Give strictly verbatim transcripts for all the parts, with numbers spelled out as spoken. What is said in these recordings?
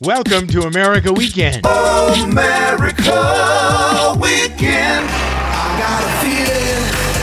Welcome to America Weekend. America Weekend. I got a feeling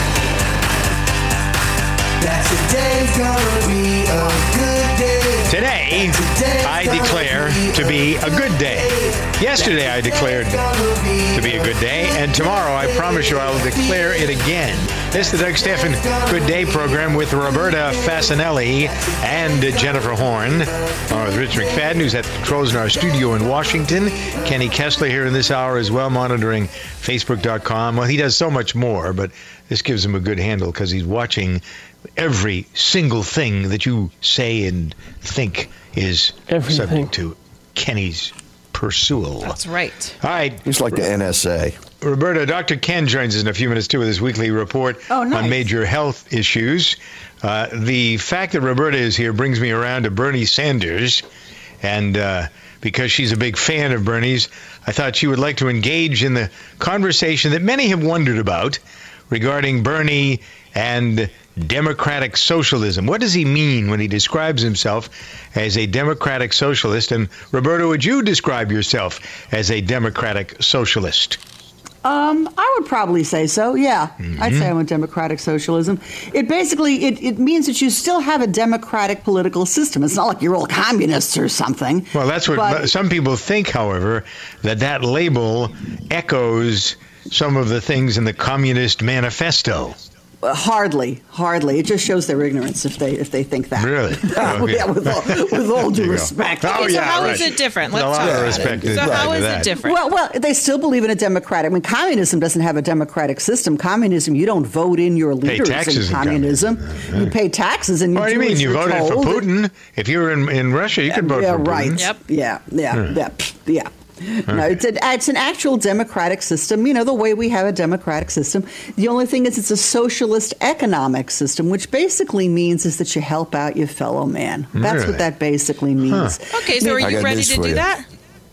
that today's gonna be a good day. Today, I declare to be a good day. Yesterday, I declared to be a good day, and tomorrow, I promise you, I will declare it again. This is the Doug Stephan Good Day program with Roberta Fasanelli and Jennifer Horn. Uh, with Rich McFadden, who's at the controls in our studio in Washington. Kenny Kessler here in this hour as well, monitoring Facebook dot com. Well, he does so much more, but this gives him a good handle because he's watching every single thing that you say and think is Everything. subject to Kenny's pursual. That's right. All right. He's like the N S A. Roberta, Doctor Ken joins us in a few minutes, too, with his weekly report oh, nice. on major health issues. Uh, the fact that Roberta is here brings me around to Bernie Sanders. And uh, because she's a big fan of Bernie's, I thought she would like to engage in the conversation that many have wondered about regarding Bernie and democratic socialism. What does he mean when he describes himself as a democratic socialist? And Roberta, would you describe yourself as a democratic socialist? Um, I would probably say so, yeah. Mm-hmm. I'd say I'm a democratic socialism. It basically, it, it means that you still have a democratic political system. It's not like you're all communists or something. Well, that's what but, some people think, however, that that label echoes some of the things in the Communist Manifesto. Hardly, hardly. It just shows their ignorance if they if they think that. Really? uh, Okay. Yeah, with all, with all due respect. Oh, Okay, so yeah, how right. is it different? Let's A lot talk of about respect it. is So right how to is that. it different? Well, well, they still believe in a democratic. I mean, communism doesn't have a democratic system. Communism, you don't vote in your leaders taxes in in communism. communism. You pay taxes and you What do you do mean? as You you're voted told. for Putin. If you were in, in Russia, you could vote yeah, for right. Putin. Yep. Yeah, yeah, yeah, yeah. No, it's, a, it's an actual democratic system, you know, the way we have a democratic system. The only thing is it's a socialist economic system, which basically means is that you help out your fellow man. That's Really? what that basically means. Huh. Okay, so are I you got ready news to for do you. that?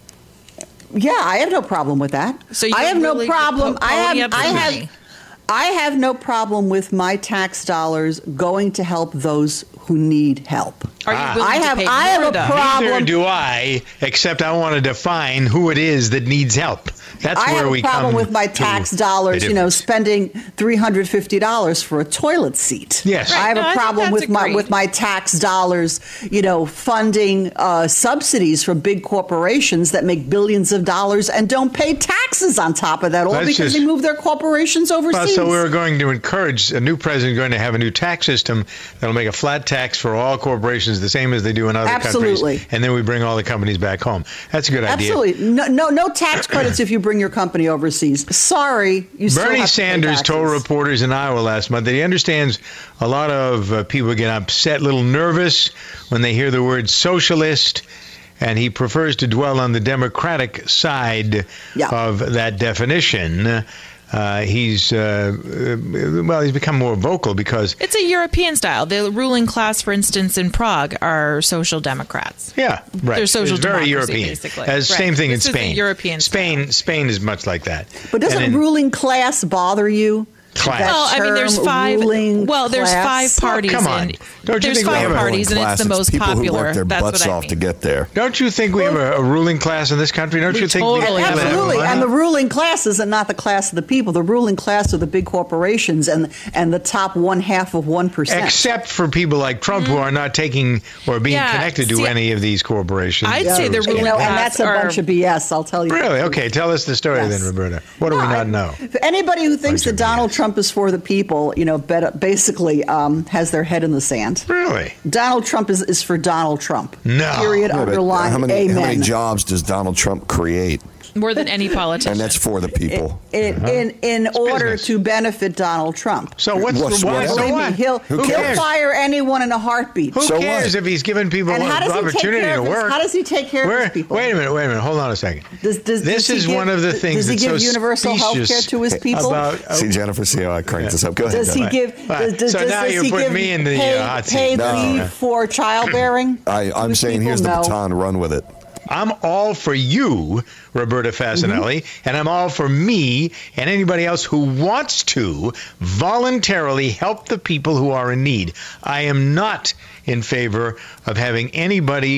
Yeah, I have no problem with that. So you I have really no problem. po- I pony have up I the have money. I have no problem with my tax dollars going to help those who need help. Are you Ah. willing I have to pay I have more, a though? problem. Neither do I, except I want to define who it is that needs help. That's I where have we a problem come with my to tax the dollars, you know, difference. spending three hundred fifty dollars for a toilet seat. Yes. I have Right, no, I a think problem that's with my agreed. with my tax dollars, you know, funding uh, subsidies for big corporations that make billions of dollars and don't pay taxes on top of that, all That's because just- they move their corporations Well, overseas. so we're going to encourage a new president going to have a new tax system that'll make a flat tax for all corporations, the same as they do in other Absolutely. countries, and then we bring all the companies back home. That's a good idea. Absolutely. No, no, no tax credits if you bring your company overseas. Sorry, you still Bernie have to pay Sanders told taxes. reporters in Iowa last month that he understands a lot of uh, people get upset, a little nervous when they hear the word socialist, and he prefers to dwell on the democratic side Yeah. of that definition. Uh, he's, uh, uh, well, he's become more vocal because, It's a European style. The ruling class, for instance, in Prague are social democrats. yeah, right. They're social it's very democracy, European. basically. As Right. Same thing This in is the Spain. European Spain, Spain is much like that. But doesn't And in- ruling class bother you? Class. That Well, I mean, there's term, five. ruling Well, there's class? five parties. come on. in, Don't you there's think we five have a parties, and Class, it's the most people popular. who work their That's butts what I off mean. to get there. Don't you think we have a, a ruling class in this country? Don't We you think totally we have have Absolutely, money? and the ruling class is not the class of the people. The ruling class are the big corporations and and the top one half of one percent. Except for people like Trump who are not taking or being Yeah, connected to see, any of these corporations. I'd say the you ruling know, class and that's a are- bunch of B S. I'll tell you. Really? Okay, tell us the story Yes. then, Roberta. What do No, we not I- know? Anybody who thinks Bunch of that Donald B S. Trump is for the people, you know, bet- basically um, has their head in the sand. Really? Donald Trump is, is for Donald Trump. No. Period. Yeah, but Underline. how many Amen. how many jobs does Donald Trump create? More than any politician. And that's for the people. In, in, in order business. to benefit Donald Trump. So what's What's- the why? what So else? Believe me, what? he'll, Who he'll cares? fire anyone in a heartbeat. Who So cares what? if he's giving people And how the does he take opportunity care to of his- work? how does he take care of Where- his people? Wait a minute, wait a minute. Hold on a second. Does, does, this does he is give- one of the things Does he that's give so universal health care specious to his people? about. uh, See, Jennifer, see how I cranked this up. Go ahead. Does he Jennifer. give? Right. Does, does, So does, now does you're he putting give me in the, uh, paid, hot seat. paid No. leave for childbearing? I, I'm Do saying people here's the know? baton. Run with it. I'm all for you, Roberta Fasanelli, Mm-hmm. and I'm all for me and anybody else who wants to voluntarily help the people who are in need. I am not in favor of having anybody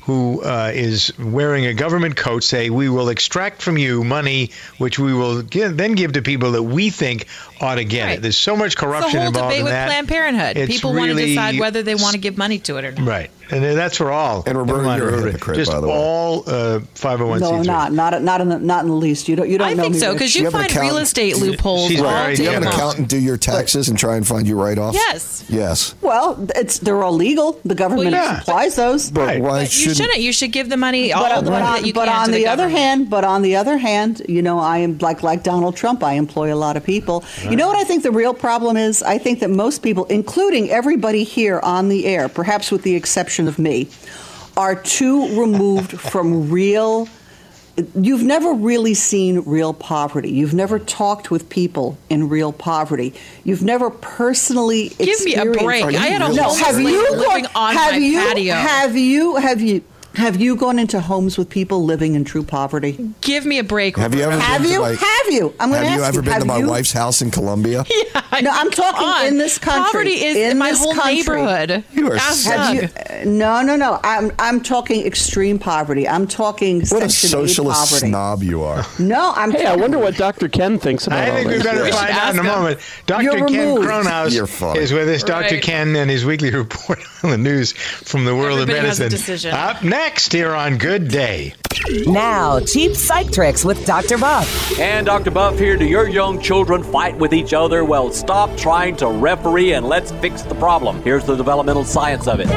who uh, is wearing a government coat say, we will extract from you money, which we will give, then give to people that we think ought to get Right. it. There's so much corruption the whole involved debate in with that. Planned Parenthood. It's People want to really- decide whether they want to give money to it or not. Right. And that's for all. And Roberta, Never mind, you're a Roberta. hypocrite, Just by the way. all uh, five oh one c No, three. I'm not. Not not in the not in the least. You don't. You don't I know think me, so Rich. because You you have an find real accountant. estate loopholes She's all very Do you day have an Yeah. long. accountant do your taxes and try and find you write-offs? Yes. Yes. Well, it's they're all legal. The government Well, yeah. supplies those. But Right. why But you shouldn't... shouldn't. You should give the money, all But, the but money on, that you but can on to the, the other government. hand, but on the other hand, you know, I am like like Donald Trump. I employ a lot of people. You know what I think the real problem is? I think that most people, including everybody here on the air, perhaps with the exception of me, are too removed from real. You've never really seen real poverty. You've never talked with people in real poverty. You've never personally Give me a experienced- break. Are you I had a really- No, homeless have lady you living gone, on have my you, patio. Have you have you have you gone into homes with people living in true poverty? Give me a break. Have you ever Have been you? to my, have you? I'm going to have ask you ever been have to my you? wife's house in Colombia? No, I'm talking on. in this country. Poverty is in my this whole country. neighborhood. You are Ask sick. Have Doug. you, uh, no, no, no. I'm I'm talking extreme poverty. I'm talking What a Section eight socialist poverty. snob you are. No, I'm. Hey, I wonder what Doctor Ken thinks about I all think we this. better We should find out in a ask him. moment. Doctor You're Ken removed. Cronhaus You're funny. is with us. Doctor Right. Ken and his weekly report on the news from the world Everybody of has a medicine. decision. Up next here on Good Day. Now, cheap psych tricks with Doctor Buff. And Doctor Buff here. Do your young children fight with each other? Well, stop trying to referee and let's fix the problem. Here's the developmental science of it.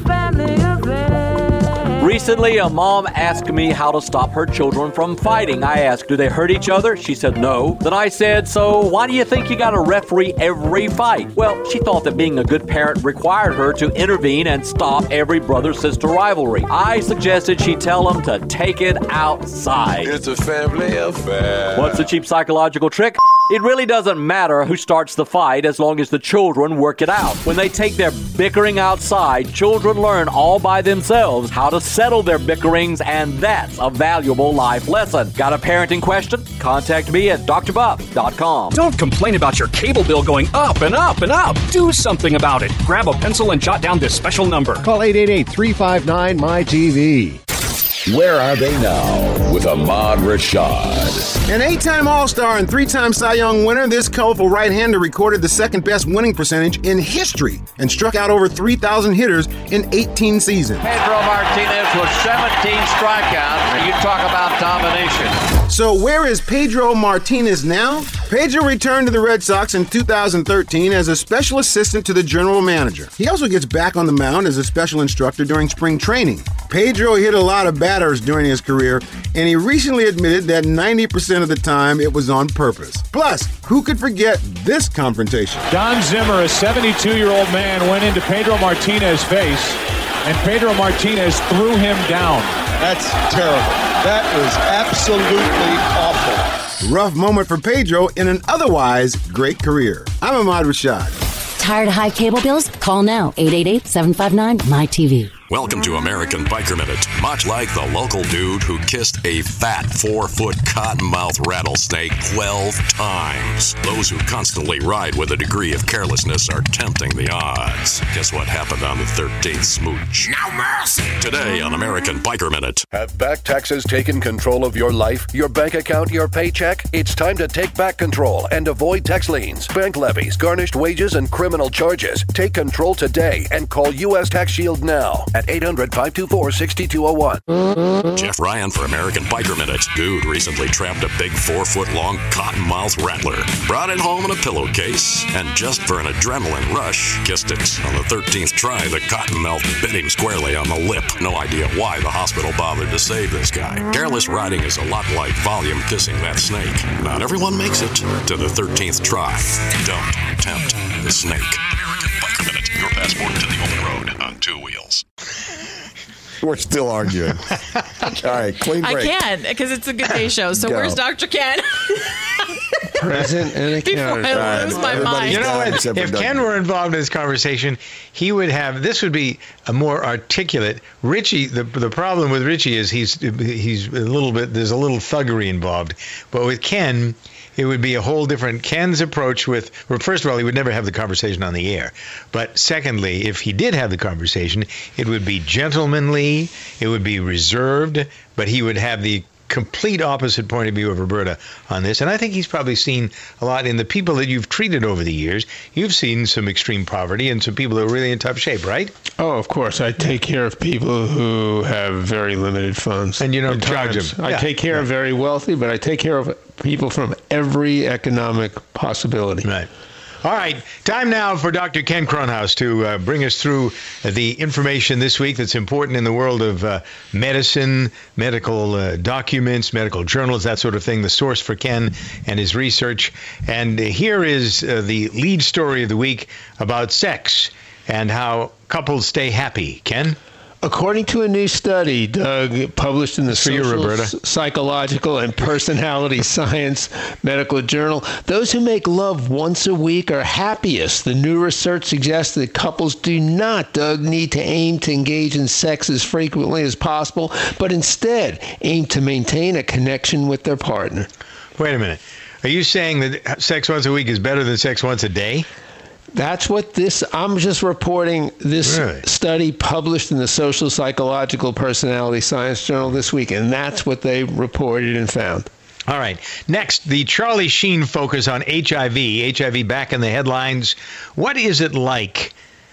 Recently, a mom asked me how to stop her children from fighting. I asked, do they hurt each other? She said, no. Then I said, so why do you think you got to referee every fight? Well, she thought that being a good parent required her to intervene and stop every brother-sister rivalry. I suggested she tell them to take it outside. It's a family affair. What's the cheap psychological trick? It really doesn't matter who starts the fight as long as the children work it out. When they take their bickering outside, children learn all by themselves how to settle their bickerings, and that's a valuable life lesson. Got a parenting question? Contact me at d r buff dot com. Don't complain about your cable bill going up and up and up. Do something about it. Grab a pencil and jot down this special number. Call eight eight eight, three five nine, M Y T V. Where are they now with Ahmad Rashad? An eight-time All-Star and three-time Cy Young winner, this colorful right-hander recorded the second-best winning percentage in history and struck out over three thousand hitters in eighteen seasons. Pedro Martinez with seventeen strikeouts. You talk about domination. So where is Pedro Martinez now? Pedro returned to the Red Sox in two thousand thirteen as a special assistant to the general manager. He also gets back on the mound as a special instructor during spring training. Pedro hit a lot of batters during his career, and he recently admitted that ninety percent of the time it was on purpose. Plus, who could forget this confrontation? Don Zimmer, a seventy-two-year-old man, went into Pedro Martinez's face, and Pedro Martinez threw him down. That's terrible. That was absolutely awful. Rough moment for Pedro in an otherwise great career. I'm Ahmad Rashad. Tired of high cable bills? Call now, eight eight eight, seven five nine, M Y T V. Welcome to American Biker Minute. Much like the local dude who kissed a fat four-foot cottonmouth rattlesnake twelve times, those who constantly ride with a degree of carelessness are tempting the odds. Guess what happened on the thirteenth smooch? No mercy! Today on American Biker Minute. Have back taxes taken control of your life, your bank account, your paycheck? It's time to take back control and avoid tax liens, bank levies, garnished wages, and criminal charges. Take control today and call U S Tax Shield now at eight hundred, five two four, six two zero one. Jeff Ryan for American Biker Minute. Dude recently trapped a big four-foot-long cottonmouth rattler. Brought it home in a pillowcase, and just for an adrenaline rush, kissed it. On the thirteenth try, the cottonmouth bit him squarely on the lip. No idea why the hospital bothered to save this guy. Careless riding is a lot like volume kissing that snake. Not everyone makes it to the thirteenth try. Don't tempt the snake. American Biker Minute, your passport to the open road on two wheels. We're still arguing. All right, clean I break. can't because it's a Good Day show. So Go. where's Doctor Ken? Present and Before I lose my mind. You know what? If Ken were involved in this conversation, he would have. This would be a more articulate. Richie. The the problem with Richie is he's he's a little bit. There's a little thuggery involved. But with Ken, it would be a whole different Ken's approach with, well, first of all, he would never have the conversation on the air. But secondly, if he did have the conversation, it would be gentlemanly, it would be reserved, but he would have the complete opposite point of view of Roberta on this. And I think he's probably seen a lot in the people that you've treated over the years. You've seen some extreme poverty and some people that are really in tough shape, right? Oh, of course. I take care of people who have very limited funds. And you don't At charge times, them. I Yeah. take care Yeah. of very wealthy, but I take care of people from every economic possibility. Right. All right, time now for Doctor Ken Kronhaus to uh, bring us through the information this week that's important in the world of uh, medicine, medical uh, documents, medical journals, that sort of thing, the source for Ken and his research. And here is uh, the lead story of the week about sex and how couples stay happy. Ken? According to a new study, Doug, published in the For you, Social, Roberta. Psychological and Personality Science Medical Journal, those who make love once a week are happiest. The new research suggests that couples do not, Doug, need to aim to engage in sex as frequently as possible, but instead aim to maintain a connection with their partner. Wait a minute. Are you saying that sex once a week is better than sex once a day? That's what this, I'm just reporting this Really? study published in the Social Psychological Personality Science Journal this week, and that's what they reported and found. All right. Next, the Charlie Sheen focus on H I V. H I V back in the headlines. What is it like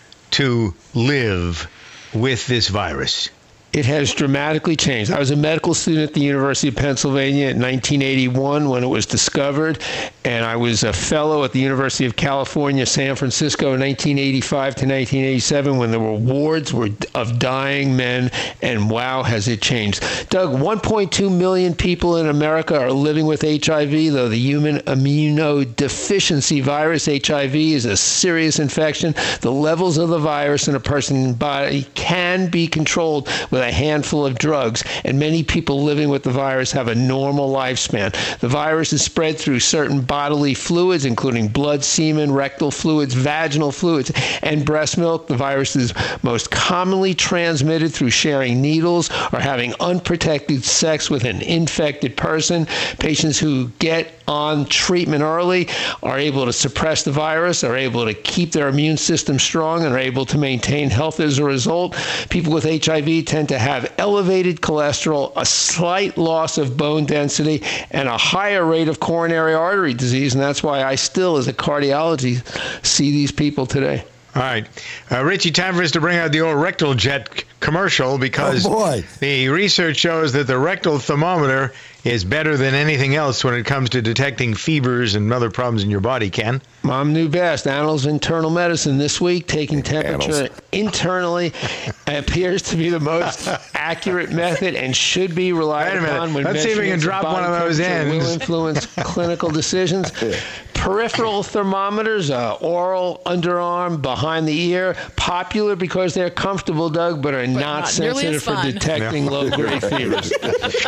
to live with this virus? It has dramatically changed. I was a medical student at the University of Pennsylvania in nineteen eighty-one when it was discovered, and I was a fellow at the University of California, San Francisco in nineteen eighty-five to nineteen eighty-seven when there were wards were of dying men, and wow, has it changed. Doug, one point two million people in America are living with H I V, though the human immunodeficiency virus, H I V, is a serious infection. The levels of the virus in a person's body can be controlled with a handful of drugs, and many people living with the virus have a normal lifespan. The virus is spread through certain bodily fluids, including blood, semen, rectal fluids, vaginal fluids, and breast milk. The virus is most commonly transmitted through sharing needles or having unprotected sex with an infected person. Patients who get on treatment early are able to suppress the virus, are able to keep their immune system strong, and are able to maintain health as a result. People with H I V tend to have elevated cholesterol, a slight loss of bone density, and a higher rate of coronary artery disease, and that's why I still, as a cardiologist, see these people today. All right. Uh, Richie, time for us to bring out the old rectal jet c- commercial because Oh, boy. the research shows that the rectal thermometer is better than anything else when it comes to detecting fevers and other problems in your body, Ken. Mom knew best. Annals of Internal Medicine this week, taking temperature internally appears to be the most accurate method and should be relied Wait a minute. upon when Let's see if we can measurements of drop body one of those temperature ends. will influence clinical decisions. Peripheral thermometers, uh, oral, underarm, behind the ear, popular because they're comfortable, Doug, but are not, not nearly sensitive as for fun. detecting No. low-grade fevers. Do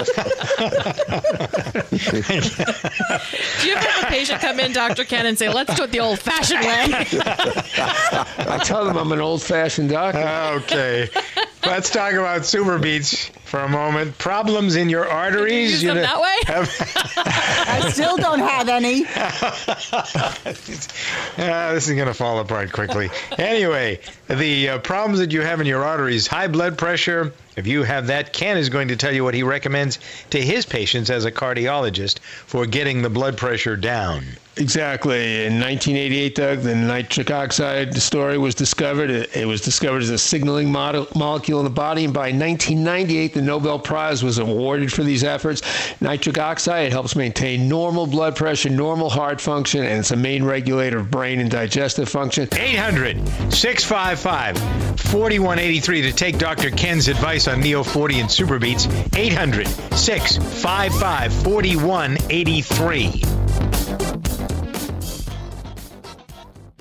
you ever have a patient come in, Doctor Ken, and say, let's do it the old-fashioned way? I tell them I'm an old-fashioned doctor. Okay. Let's talk about Super Beats for a moment. Problems in your arteries. Did you use them that way? I still don't have any. Ah, this is going to fall apart quickly. Anyway, the uh, problems that you have in your arteries, high blood pressure. If you have that, Ken is going to tell you what he recommends to his patients as a cardiologist for getting the blood pressure down. Exactly. In nineteen eighty-eight, Doug, the nitric oxide story was discovered. It, it was discovered as a signaling model, molecule in the body, and by nineteen ninety-eight, the Nobel Prize was awarded for these efforts. Nitric oxide, it helps maintain normal blood pressure, normal heart function, and it's a main regulator of brain and digestive function. eight hundred, six five five, four one eight three to take Doctor Ken's advice on Neo forty and Super Beats. eight hundred, six five five, four one eight three.